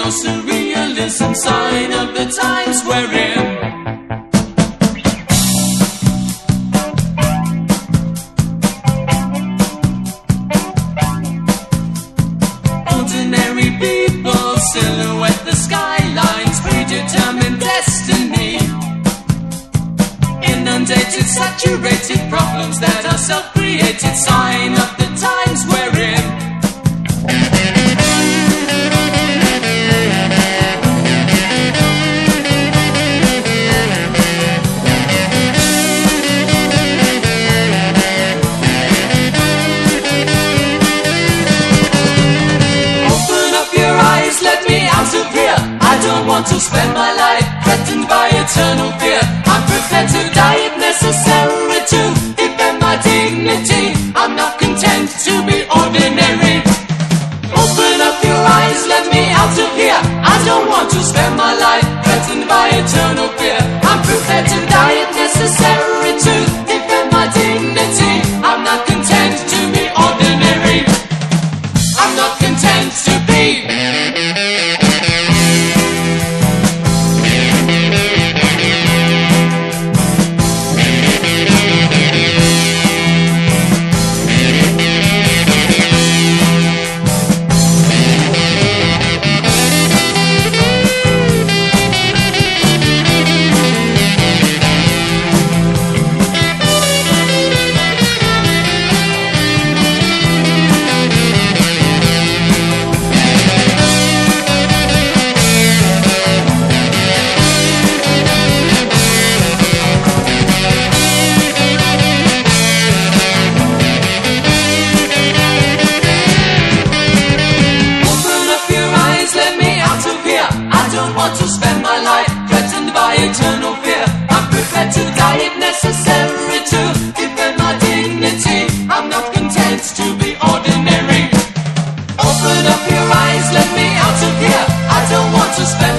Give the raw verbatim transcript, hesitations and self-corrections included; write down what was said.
your surrealism, sign of the times we're in. Ordinary people silhouette the skylines, predetermined destiny. Inundated, saturated problems that are self-created, sign of the times we're in. Open up your eyes, let me out of here. I don't want to spend my life threatened by eternal fear. I'm prepared to die if necessary to defend my dignity. I'm not content to be ordinary. Open up your eyes, let me out of here. I don't want to spend my life threatened by eternal fear. I'm prepared to die if necessary to defend my dignity. I'm not content to be ordinary. I'm not content to be. To spend my life threatened by eternal fear. I'm prepared to die if necessary to defend my dignity. I'm not content to be ordinary. Open up your eyes, let me out of here. I don't want to spend